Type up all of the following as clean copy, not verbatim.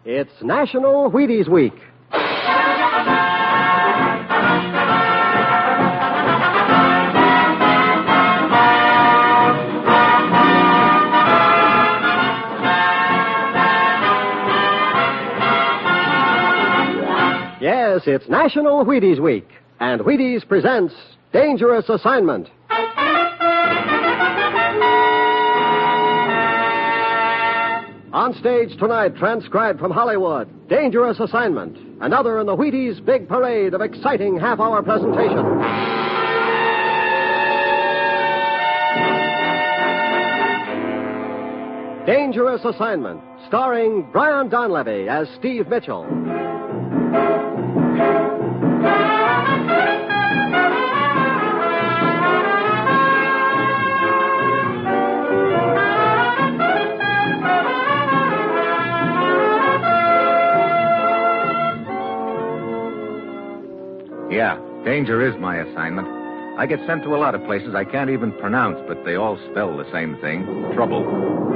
It's National Wheaties Week. Yes, it's National Wheaties Week, and Wheaties presents Dangerous Assignment. On stage tonight, transcribed from Hollywood, Dangerous Assignment, another in the Wheaties big parade of exciting half-hour presentation. Dangerous Assignment, starring Brian Donlevy as Steve Mitchell. Yeah, danger is my assignment. I get sent to a lot of places I can't even pronounce, but they all spell the same thing, trouble.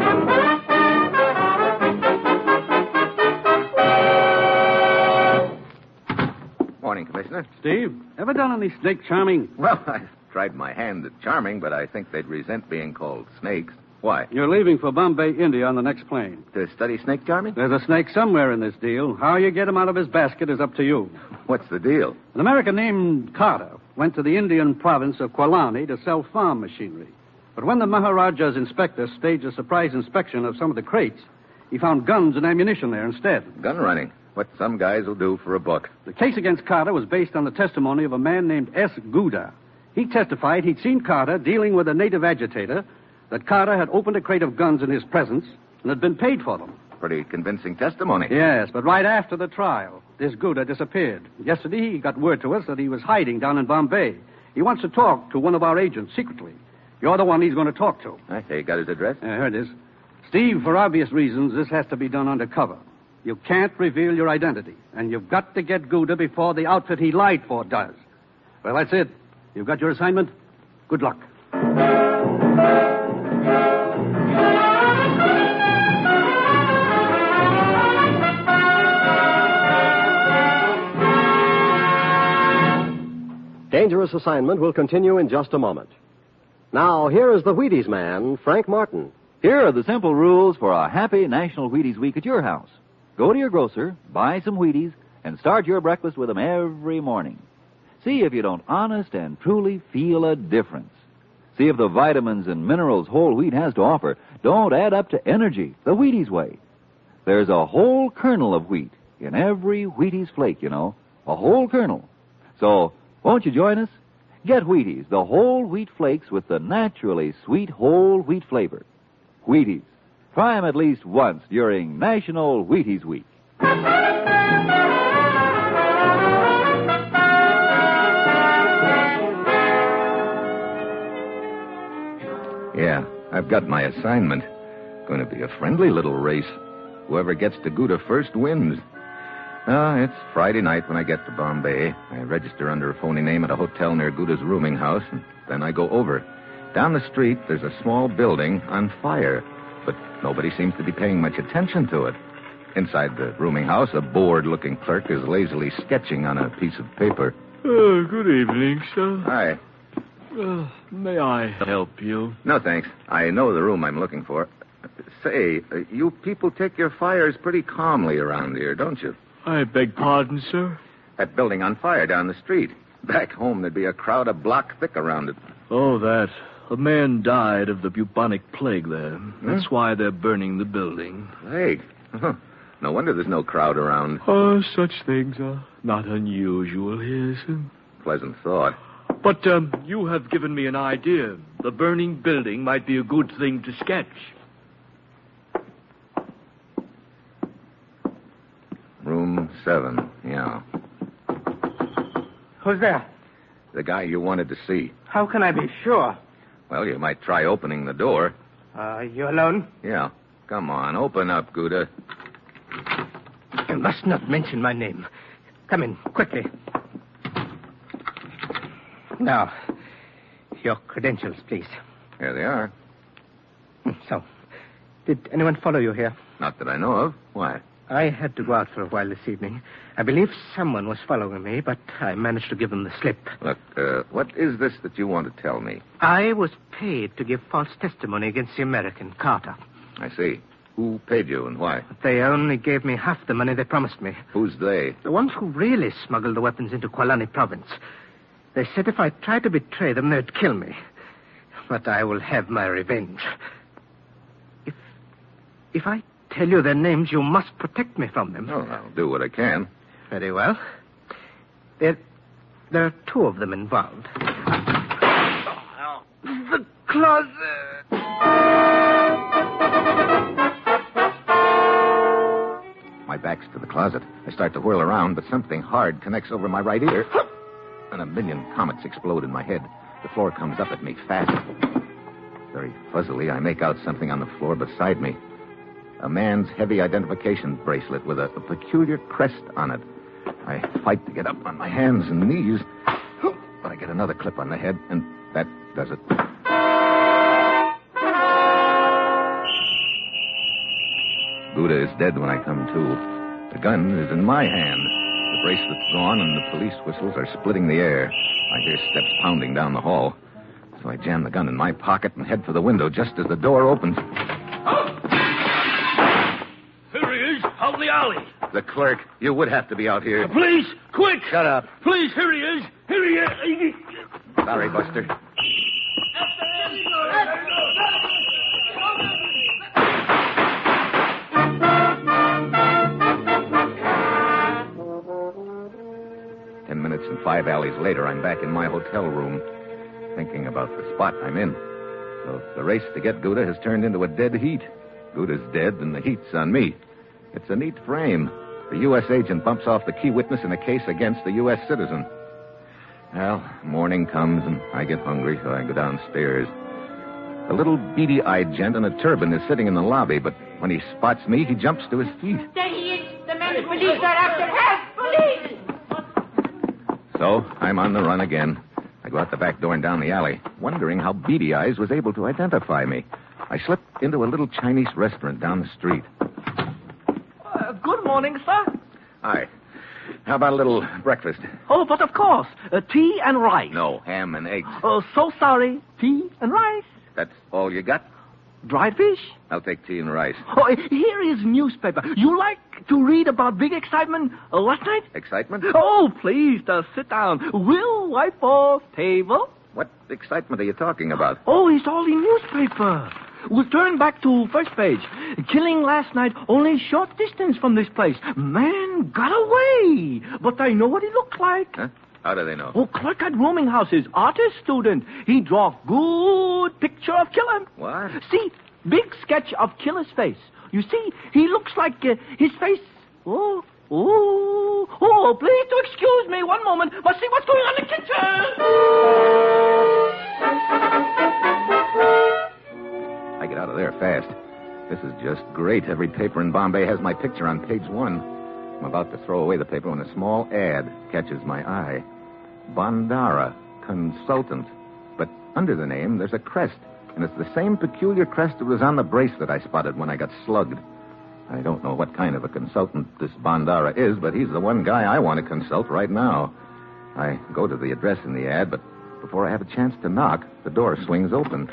Morning, Commissioner. Steve, ever done any snake charming? Well, I've tried my hand at charming, but I think they'd resent being called snakes. Why? You're leaving for Bombay, India on the next plane. To study snake charming? There's a snake somewhere in this deal. How you get him out of his basket is up to you. What's the deal? An American named Carter went to the Indian province of Kwalani to sell farm machinery. But when the Maharaja's inspector staged a surprise inspection of some of the crates, he found guns and ammunition there instead. Gun running. What some guys will do for a buck. The case against Carter was based on the testimony of a man named S. Gouda. He testified he'd seen Carter dealing with a native agitator, that Carter had opened a crate of guns in his presence and had been paid for them. Pretty convincing testimony. Yes, but right after the trial, this Gouda disappeared. Yesterday, he got word to us that he was hiding down in Bombay. He wants to talk to one of our agents secretly. You're the one he's going to talk to. I say, got his address? Here it is. Steve, for obvious reasons, this has to be done undercover. You can't reveal your identity, and you've got to get Gouda before the outfit he lied for does. Well, that's it. You've got your assignment. Good luck. Dangerous Assignment will continue in just a moment. Now, here is the Wheaties man, Frank Martin. Here are the simple rules for a happy National Wheaties Week at your house. Go to your grocer, buy some Wheaties, and start your breakfast with them every morning. See if you don't honest and truly feel a difference. See if the vitamins and minerals whole wheat has to offer don't add up to energy the Wheaties way. There's a whole kernel of wheat in every Wheaties flake, you know. A whole kernel. So, won't you join us? Get Wheaties, the whole wheat flakes with the naturally sweet whole wheat flavor. Wheaties. Try them at least once during National Wheaties Week. Yeah, I've got my assignment. Going to be a friendly little race. Whoever gets to Gouda first wins. It's Friday night when I get to Bombay. I register under a phony name at a hotel near Gouda's rooming house, and then I go over. Down the street, there's a small building on fire, but nobody seems to be paying much attention to it. Inside the rooming house, a bored-looking clerk is lazily sketching on a piece of paper. Good evening, sir. Hi. May I help you? No, thanks. I know the room I'm looking for. Say, you people take your fires pretty calmly around here, don't you? I beg pardon, sir? That building on fire down the street. Back home, there'd be a crowd a block thick around it. Oh, that. A man died of the bubonic plague there. That's why they're burning the building. Plague? No wonder there's no crowd around. Oh, such things are not unusual here, sir. Pleasant thought. But you have given me an idea. The burning building might be a good thing to sketch. Room 7, yeah. Who's there? The guy you wanted to see. How can I be sure? Well, you might try opening the door. You alone? Yeah. Come on, open up, Gouda. You must not mention my name. Come in, quickly. Now, your credentials, please. Here they are. So, did anyone follow you here? Not that I know of. Why? I had to go out for a while this evening. I believe someone was following me, but I managed to give them the slip. Look, what is this that you want to tell me? I was paid to give false testimony against the American, Carter. I see. Who paid you and why? They only gave me half the money they promised me. Who's they? The ones who really smuggled the weapons into Kualani province. They said if I tried to betray them, they'd kill me. But I will have my revenge. If I tell you their names, you must protect me from them. Oh, I'll do what I can. Very well. There are two of them involved. The closet. My back's to the closet. I start to whirl around, but something hard connects over my right ear. And a million comets explode in my head. The floor comes up at me fast. Very fuzzily, I make out something on the floor beside me. A man's heavy identification bracelet with a peculiar crest on it. I fight to get up on my hands and knees, but I get another clip on the head, and that does it. Gouda is dead when I come to. The gun is in my hand. The bracelet's gone, and the police whistles are splitting the air. I hear steps pounding down the hall. So I jam the gun in my pocket and head for the window just as the door opens. Here he is, out in the alley. The clerk, you would have to be out here. Please, quick! Shut up. Please, here he is. Here he is. Sorry, Buster. And 5 alleys later, I'm back in my hotel room, thinking about the spot I'm in. So the race to get Gouda has turned into a dead heat. Gouda's dead, and the heat's on me. It's a neat frame. The U.S. agent bumps off the key witness in a case against the U.S. citizen. Well, morning comes, and I get hungry, so I go downstairs. A little beady-eyed gent in a turban is sitting in the lobby, but when he spots me, he jumps to his feet. There he is. The men police are after help. Police! So I'm on the run again. I go out the back door and down the alley, wondering how Beady Eyes was able to identify me. I slip into a little Chinese restaurant down the street. Good morning, sir. Hi. How about a little breakfast? Oh, but of course. Tea and rice. No, ham and eggs. Oh, so sorry. Tea and rice. That's all you got? Dried fish? I'll take tea and rice. Oh, here is newspaper. You like to read about big excitement last night? Excitement? Oh, please, sit down. We'll wipe off table. What excitement are you talking about? Oh, it's all in newspaper. We'll turn back to first page. Killing last night, only short distance from this place. Man got away. But I know what he looks like. Huh? How do they know? Oh, clerk at rooming houses, artist student. He draw good picture of killer. What? See, big sketch of killer's face. You see, he looks like his face. Oh, please do excuse me 1 moment. Must see what's going on in the kitchen. I get out of there fast. This is just great. Every paper in Bombay has my picture on page 1. I'm about to throw away the paper when a small ad catches my eye. Bandara, consultant. But under the name, there's a crest. And it's the same peculiar crest that was on the bracelet I spotted when I got slugged. I don't know what kind of a consultant this Bandara is, but he's the one guy I want to consult right now. I go to the address in the ad, but before I have a chance to knock, the door swings open.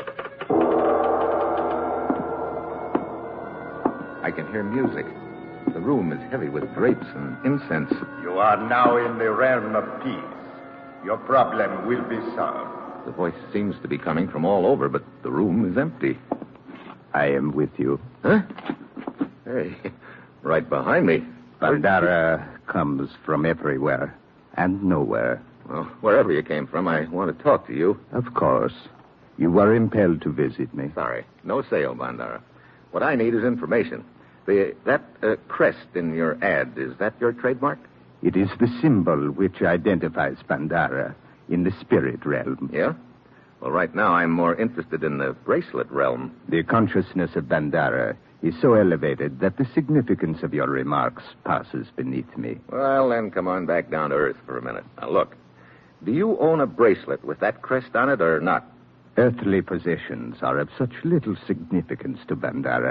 I can hear music. The room is heavy with drapes and incense. You are now in the realm of peace. Your problem will be solved. The voice seems to be coming from all over, but the room is empty. I am with you. Huh? Hey, right behind me. Bandara comes from everywhere and nowhere. Well, wherever you came from, I want to talk to you. Of course. You were impelled to visit me. Sorry. No sale, Bandara. What I need is information. That crest in your ad, is that your trademark? It is the symbol which identifies Bandara in the spirit realm. Yeah? Well, right now I'm more interested in the bracelet realm. The consciousness of Bandara is so elevated that the significance of your remarks passes beneath me. Well, then come on back down to earth for a minute. Now, look. Do you own a bracelet with that crest on it or not? Earthly possessions are of such little significance to Bandara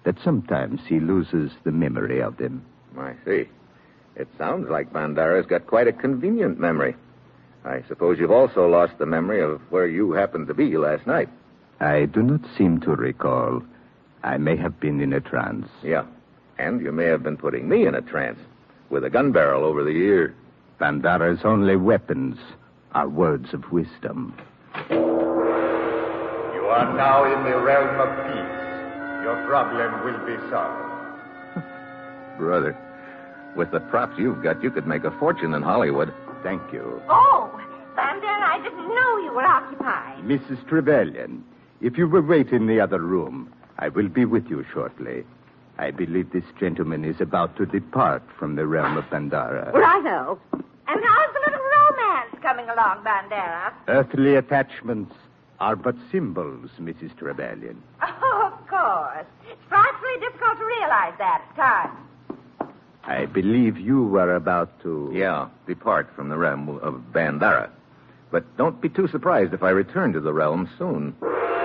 that sometimes he loses the memory of them. I see. It sounds like Bandera's got quite a convenient memory. I suppose you've also lost the memory of where you happened to be last night. I do not seem to recall. I may have been in a trance. Yeah. And you may have been putting me in a trance with a gun barrel over the ear. Bandera's only weapons are words of wisdom. You are now in the realm of peace. Your problem will be solved. Brother, with the props you've got, you could make a fortune in Hollywood. Thank you. Oh, Bandera, I didn't know you were occupied. Mrs. Trevelyan, if you will wait in the other room, I will be with you shortly. I believe this gentleman is about to depart from the realm of Bandera. Righto. And how's the little romance coming along, Bandera? Earthly attachments are but symbols, Mrs. Trevelyan. Oh, of course. It's frightfully difficult to realize that at times. I believe you were about to... Yeah, depart from the realm of Bandera. But don't be too surprised if I return to the realm soon.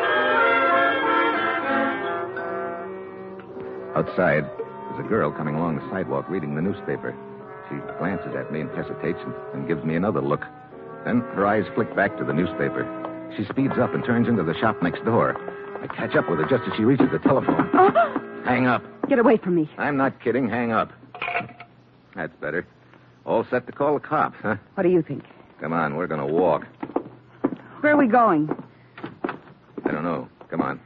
Outside, there's a girl coming along the sidewalk reading the newspaper. She glances at me and hesitates and gives me another look. Then her eyes flick back to the newspaper. She speeds up and turns into the shop next door. I catch up with her just as she reaches the telephone. Hang up. Get away from me. I'm not kidding. Hang up. That's better. All set to call the cops, huh? What do you think? Come on, we're going to walk. Where are we going? I don't know. Come on.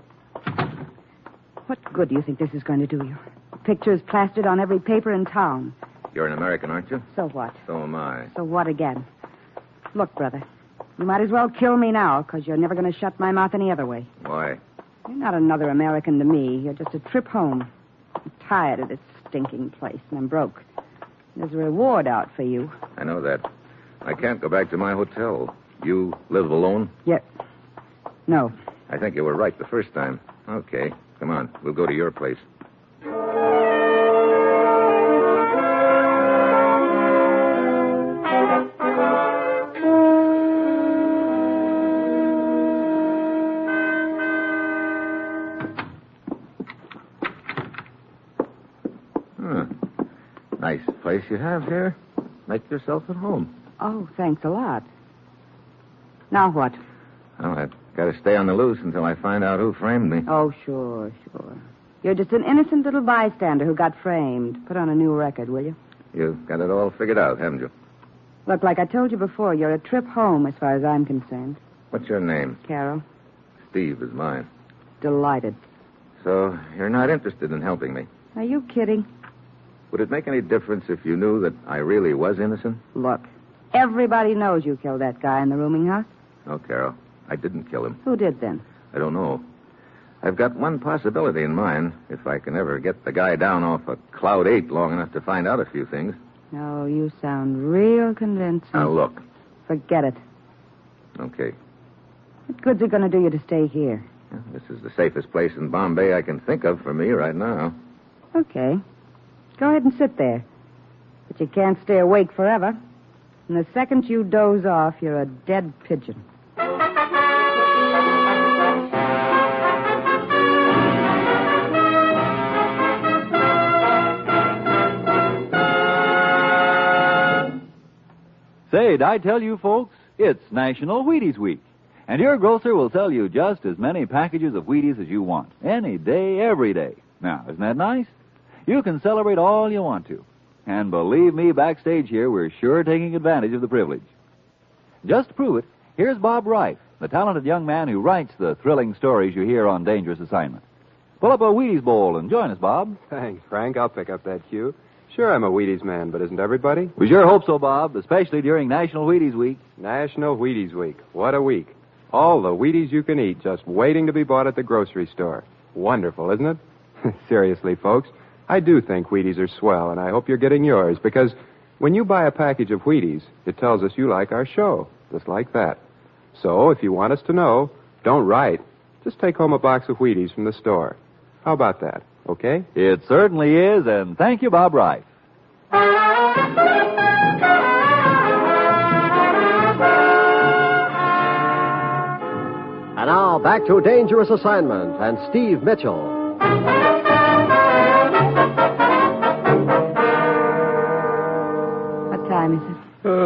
What good do you think this is going to do you? Pictures plastered on every paper in town. You're an American, aren't you? So what? So am I. So what again? Look, brother, you might as well kill me now, because you're never going to shut my mouth any other way. Why? You're not another American to me. You're just a trip home. I'm tired of this stinking place, and I'm broke. There's a reward out for you. I know that. I can't go back to my hotel. You live alone? Yep. No. I think you were right the first time. Okay, come on. We'll go to your place. Nice place you have here. Make yourself at home. Oh, thanks a lot. Now what? Well, I've got to stay on the loose until I find out who framed me. Oh, sure. You're just an innocent little bystander who got framed. Put on a new record, will you? You've got it all figured out, haven't you? Look, like I told you before, you're a trip home as far as I'm concerned. What's your name? Carol. Steve is mine. Delighted. So you're not interested in helping me? Are you kidding? Would it make any difference if you knew that I really was innocent? Look, everybody knows you killed that guy in the rooming house. No, Carol. I didn't kill him. Who did then? I don't know. I've got one possibility in mind, if I can ever get the guy down off a Cloud 8 long enough to find out a few things. Oh, you sound real convincing. Now, look. Forget it. Okay. What good's it going to do you to stay here? Well, this is the safest place in Bombay I can think of for me right now. Okay. Go ahead and sit there. But you can't stay awake forever. And the second you doze off, you're a dead pigeon. Say, did I tell you, folks? It's National Wheaties Week. And your grocer will sell you just as many packages of Wheaties as you want. Any day, every day. Now, isn't that nice? You can celebrate all you want to. And believe me, backstage here, we're sure taking advantage of the privilege. Just to prove it, here's Bob Reif, the talented young man who writes the thrilling stories you hear on Dangerous Assignment. Pull up a Wheaties bowl and join us, Bob. Thanks, Frank. I'll pick up that cue. Sure, I'm a Wheaties man, but isn't everybody? We sure hope so, Bob, especially during National Wheaties Week. National Wheaties Week. What a week. All the Wheaties you can eat just waiting to be bought at the grocery store. Wonderful, isn't it? Seriously, folks, I do think Wheaties are swell, and I hope you're getting yours, because when you buy a package of Wheaties, it tells us you like our show, just like that. So, if you want us to know, don't write. Just take home a box of Wheaties from the store. How about that, okay? It certainly is, and thank you, Bob Reif. And now, back to Dangerous Assignment and Steve Mitchell.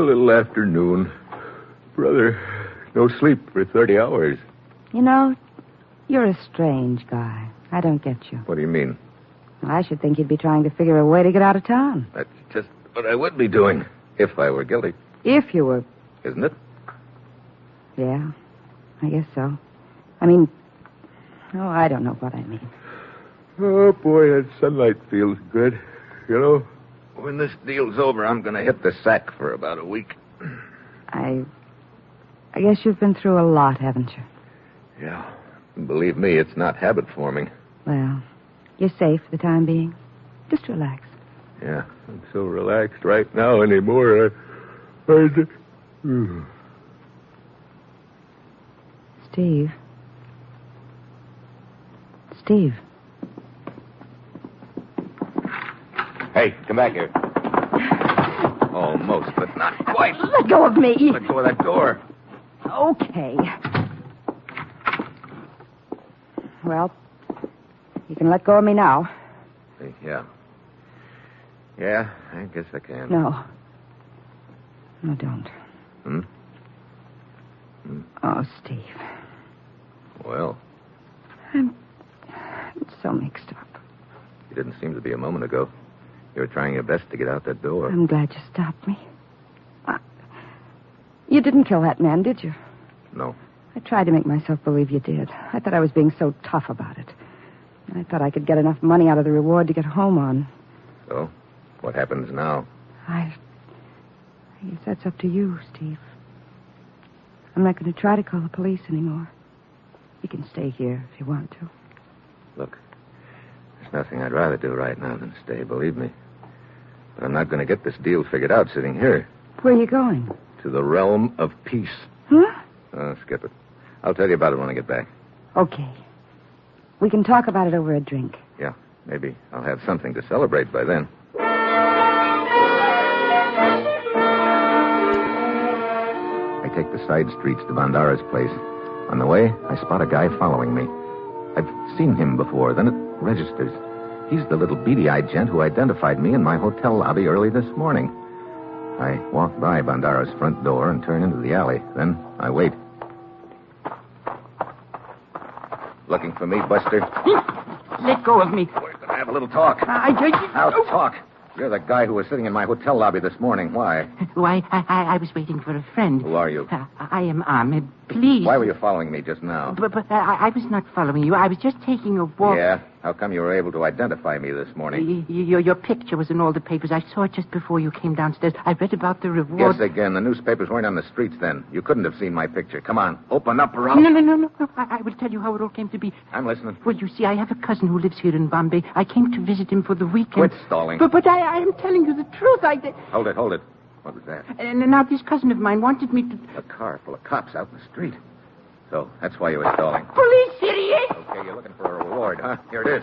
little after noon. Brother, no sleep for 30 hours. You know, you're a strange guy. I don't get you. What do you mean? I should think you'd be trying to figure a way to get out of town. That's just what I would be doing if I were guilty. If you were... Isn't it? Yeah, I guess so. I mean... Oh, I don't know what I mean. Oh, boy, that sunlight feels good. You know, when this deal's over, I'm going to hit the sack for about a week. I guess you've been through a lot, haven't you? Yeah. Believe me, it's not habit forming. Well, you're safe for the time being. Just relax. Yeah, I'm so relaxed right now anymore. Steve. Steve. Hey, come back here. Almost, but not quite. Let go of me. Let go of that door. Okay. Well, you can let go of me now. Yeah. Yeah, I guess I can. No. No, don't. Hmm? Oh, Steve. Well, I'm so mixed up. you didn't seem to be a moment ago. You were trying your best to get out that door. I'm glad you stopped me. You didn't kill that man, did you? No. I tried to make myself believe you did. I thought I was being so tough about it. I thought I could get enough money out of the reward to get home on. So, what happens now? I guess that's up to you, Steve. I'm not going to try to call the police anymore. You can stay here if you want to. Look, there's nothing I'd rather do right now than stay, believe me. But I'm not going to get this deal figured out sitting here. Where are you going? To the realm of peace. Huh? Skip it. I'll tell you about it when I get back. Okay. We can talk about it over a drink. Yeah, maybe I'll have something to celebrate by then. I take the side streets to Bandara's place. On the way, I spot a guy following me. I've seen him before, then it registers. He's the little beady-eyed gent who identified me in my hotel lobby early this morning. I walk by Bandara's front door and turn into the alley. Then I wait. Looking for me, Buster? Let go of me. We're going to have a little talk. Now talk. You're the guy who was sitting in my hotel lobby this morning. Why? Why, I was waiting for a friend. Who are you? I am Ahmed. Please. Why were you following me just now? But I was not following you. I was just taking a walk. Yeah? How come you were able to identify me this morning? Your picture was in all the papers. I saw it just before you came downstairs. I read about the reward. Guess again. The newspapers weren't on the streets then. You couldn't have seen my picture. Come on. Open up or else. No. I will tell you how it all came to be. I'm listening. Well, you see, I have a cousin who lives here in Bombay. I came to visit him for the weekend. Quit stalling. But I am telling you the truth. Hold it. What was that? And now this cousin of mine wanted me to... A car full of cops out in the street. So that's why you were stalling. Police, idiot! Okay, you're looking for a reward, huh? Here it is.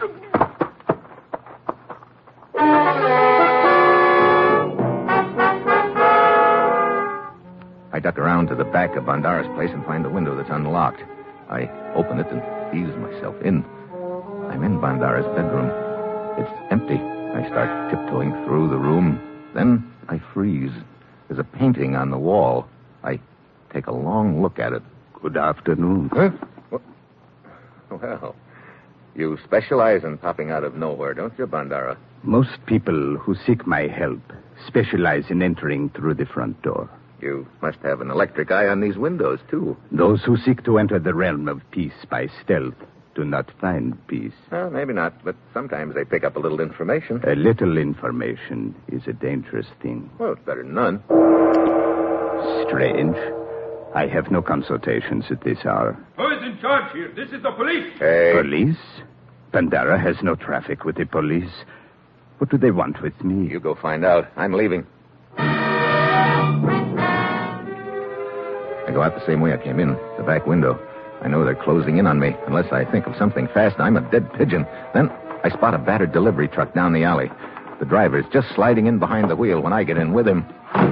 I duck around to the back of Bandara's place and find a window that's unlocked. I open it and ease myself in. I'm in Bandara's bedroom. It's empty. I start tiptoeing through the room. Then I freeze. There's a painting on the wall. I take a long look at it. Good afternoon. Huh? Well, you specialize in popping out of nowhere, don't you, Bandara? Most people who seek my help specialize in entering through the front door. You must have an electric eye on these windows, too. Those who seek to enter the realm of peace by stealth do not find peace. Well, maybe not, but sometimes they pick up a little information. A little information is a dangerous thing. Well, it's better than none. Strange. I have no consultations at this hour. Who is in charge here? This is the police. Hey. Police? Bandara has no traffic with the police. What do they want with me? You go find out. I'm leaving. I go out the same way I came in, the back window. I know they're closing in on me. Unless I think of something fast, I'm a dead pigeon. Then I spot a battered delivery truck down the alley. The driver's just sliding in behind the wheel when I get in with him.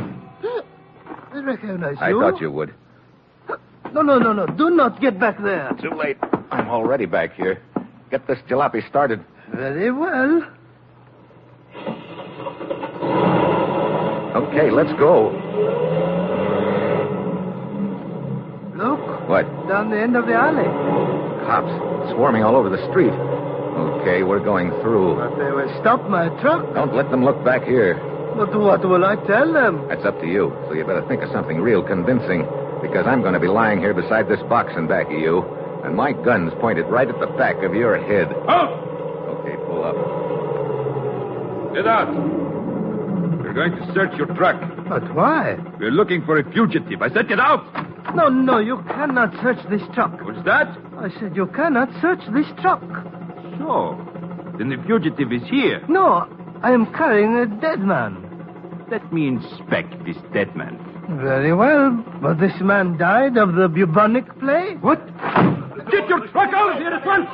I recognize you. I thought you would. No. Do not get back there. Too late. I'm already back here. Get this jalopy started. Very well. Okay, let's go. Look. What? Down the end of the alley. Cops swarming all over the street. Okay, we're going through. But they will stop my truck. Don't let them look back here. But what will I tell them? That's up to you. So you better think of something real convincing. Because I'm going to be lying here beside this box in back of you. And my gun's pointed right at the back of your head. Halt! Okay, pull up. Get out. We're going to search your truck. But why? We're looking for a fugitive. I said get out. No, you cannot search this truck. What's that? I said you cannot search this truck. So, then the fugitive is here. No, I am carrying a dead man. Let me inspect this dead man. Very well, but this man died of the bubonic plague. What? Get your truck out of here at once!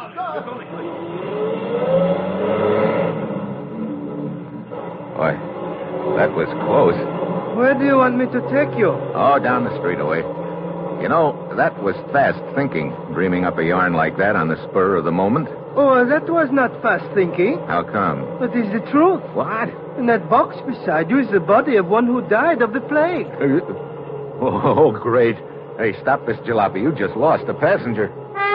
Boy, that was close. Where do you want me to take you? Oh, down the street away. You know, that was fast thinking, dreaming up a yarn like that on the spur of the moment. Oh, that was not fast thinking. How come? But it's the truth. What? In that box beside you is the body of one who died of the plague. Oh, great. Hey, stop this jalopy. You just lost a passenger.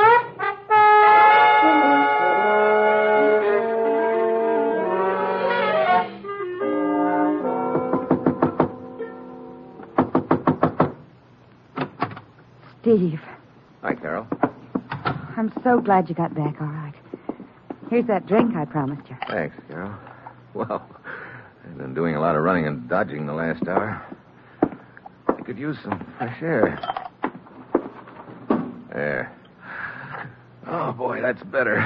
Steve, Hi, Carol. I'm so glad you got back all right. Here's that drink I promised you. Thanks, Carol. Well, I've been doing a lot of running and dodging the last hour. I could use some fresh air. There. Oh, boy, that's better.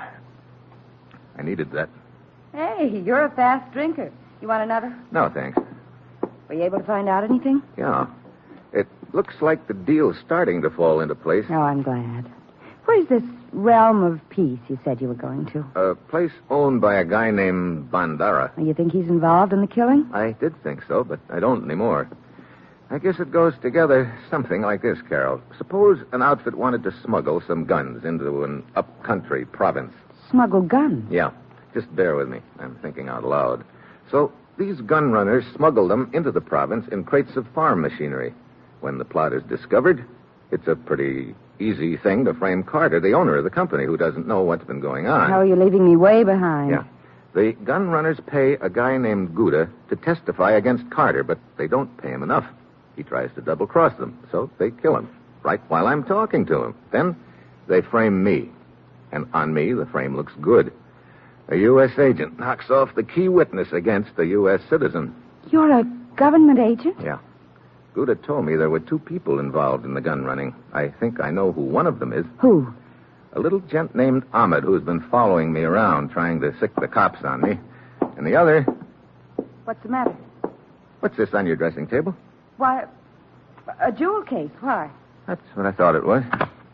I needed that. Hey, you're a fast drinker. You want another? No, thanks. Were you able to find out anything? Yeah. It looks like the deal's starting to fall into place. Oh, I'm glad. Where's this Realm of Peace you said you were going to? A place owned by a guy named Bandara. You think he's involved in the killing? I did think so, but I don't anymore. I guess it goes together something like this, Carol. Suppose an outfit wanted to smuggle some guns into an up-country province. Smuggle guns? Yeah. Just bear with me. I'm thinking out loud. So these gun runners smuggle them into the province in crates of farm machinery. When the plot is discovered, it's a pretty easy thing to frame Carter, the owner of the company, who doesn't know what's been going on. How are you leaving me way behind? Yeah. The gun runners pay a guy named Gouda to testify against Carter, but they don't pay him enough. He tries to double-cross them, so they kill him, right while I'm talking to him. Then they frame me, and on me the frame looks good. A U.S. agent knocks off the key witness against a U.S. citizen. You're a government agent? Yeah. Gouda told me there were two people involved in the gun running. I think I know who one of them is. Who? A little gent named Ahmed who's been following me around trying to sick the cops on me. And the other... What's the matter? What's this on your dressing table? Why, a jewel case. Why? That's what I thought it was.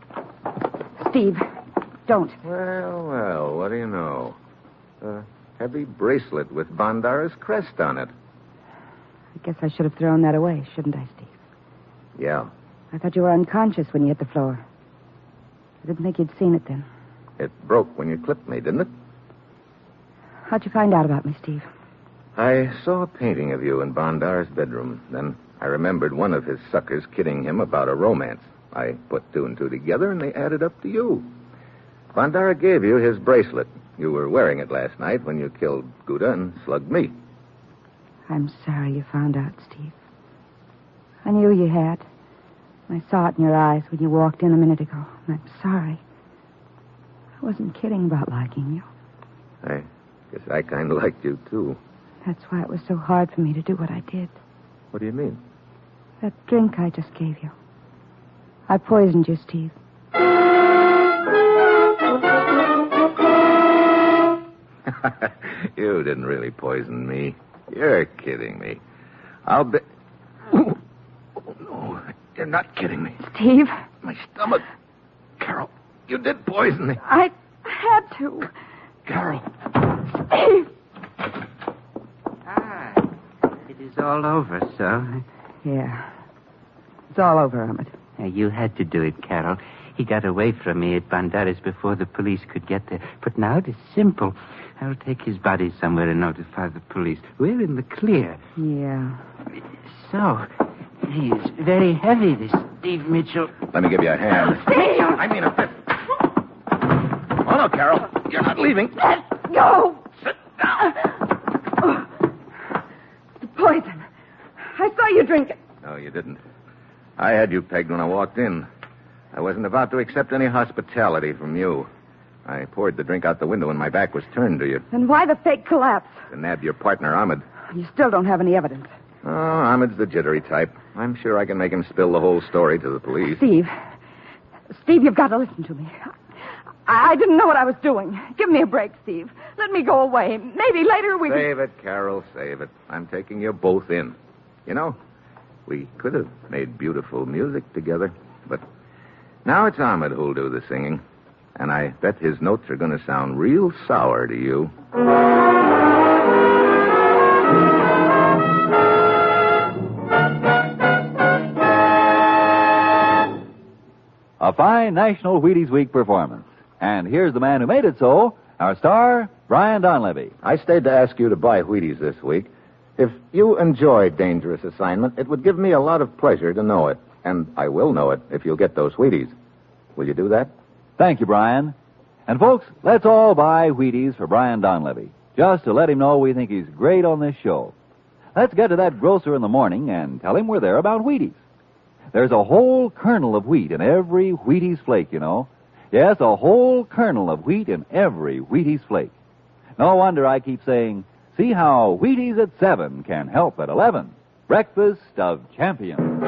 Steve, don't. Well, what do you know? A heavy bracelet with Bandara's crest on it. I guess I should have thrown that away, shouldn't I, Steve? Yeah. I thought you were unconscious when you hit the floor. I didn't think you'd seen it then. It broke when you clipped me, didn't it? How'd you find out about me, Steve? I saw a painting of you in Bandara's bedroom. Then I remembered one of his suckers kidding him about a romance. I put two and two together, and they added up to you. Bandara gave you his bracelet. You were wearing it last night when you killed Gouda and slugged me. I'm sorry you found out, Steve. I knew you had. I saw it in your eyes when you walked in a minute ago. And I'm sorry. I wasn't kidding about liking you. I guess I kind of liked you, too. That's why it was so hard for me to do what I did. What do you mean? That drink I just gave you. I poisoned you, Steve. You didn't really poison me. You're kidding me. I'll bet... Oh, no. You're not kidding me. Steve? My stomach. Carol, you did poison me. I had to. Carol. Steve! It is all over, so. Yeah. It's all over, Ahmed. You had to do it, Carol. He got away from me at Bandara's before the police could get there. But now it is simple. I'll take his body somewhere and notify the police. We're in the clear. Yeah. so. He is very heavy, this Steve Mitchell. Let me give you a hand. Steve! I mean a fist. Oh, no, Carol. You're not leaving. Let go! Sit down. The poison. I saw you drink it. No, you didn't. I had you pegged when I walked in. I wasn't about to accept any hospitality from you. I poured the drink out the window and my back was turned to you. Then why the fake collapse? To nab your partner, Ahmed. You still don't have any evidence. Oh, Ahmed's the jittery type. I'm sure I can make him spill the whole story to the police. Steve, you've got to listen to me. I didn't know what I was doing. Give me a break, Steve. Let me go away. Maybe later we... Save it, Carol, save it. I'm taking you both in. You know, we could have made beautiful music together, but now it's Ahmed who'll do the singing. And I bet his notes are going to sound real sour to you. A fine National Wheaties Week performance. And here's the man who made it so, our star, Brian Donlevy. I stayed to ask you to buy Wheaties this week. If you enjoy Dangerous Assignment, it would give me a lot of pleasure to know it. And I will know it if you'll get those Wheaties. Will you do that? Thank you, Brian. And folks, let's all buy Wheaties for Brian Donlevy, just to let him know we think he's great on this show. Let's get to that grocer in the morning and tell him we're there about Wheaties. There's a whole kernel of wheat in every Wheaties flake, you know. Yes, a whole kernel of wheat in every Wheaties flake. No wonder I keep saying, see how Wheaties at 7 can help at 11. Breakfast of Champions.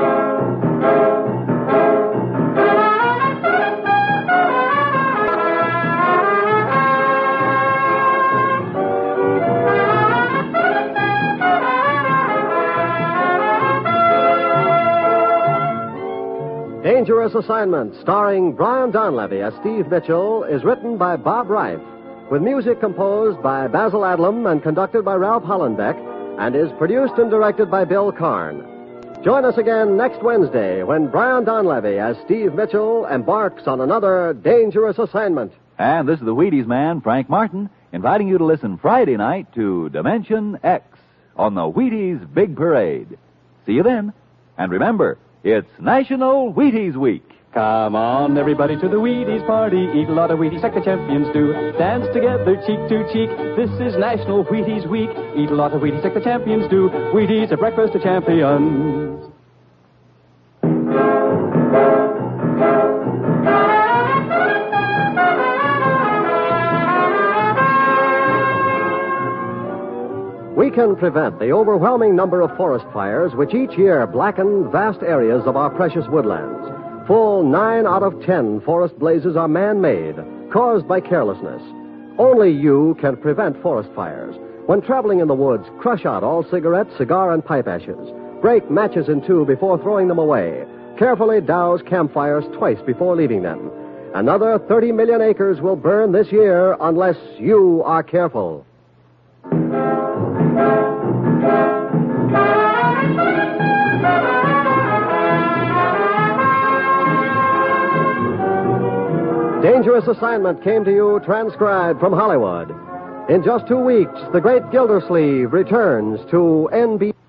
Dangerous Assignment, starring Brian Donlevy as Steve Mitchell, is written by Bob Reif, with music composed by Basil Adlam and conducted by Ralph Hollenbeck, and is produced and directed by Bill Karn. Join us again next Wednesday when Brian Donlevy as Steve Mitchell embarks on another dangerous assignment. And this is the Wheaties man, Frank Martin, inviting you to listen Friday night to Dimension X on the Wheaties Big Parade. See you then. And remember, it's National Wheaties Week. Come on, everybody, to the Wheaties party. Eat a lot of Wheaties like the champions do. Dance together, cheek to cheek. This is National Wheaties Week. Eat a lot of Wheaties like the champions do. Wheaties, a breakfast of champions. We can prevent the overwhelming number of forest fires which each year blacken vast areas of our precious woodlands. Full 9 out of 10 forest blazes are man-made, caused by carelessness. Only you can prevent forest fires. When traveling in the woods, crush out all cigarette, cigar, and pipe ashes. Break matches in two before throwing them away. Carefully douse campfires twice before leaving them. Another 30 million acres will burn this year unless you are careful. Dangerous Assignment came to you transcribed from Hollywood. In just 2 weeks, the great Gildersleeve returns to NBC.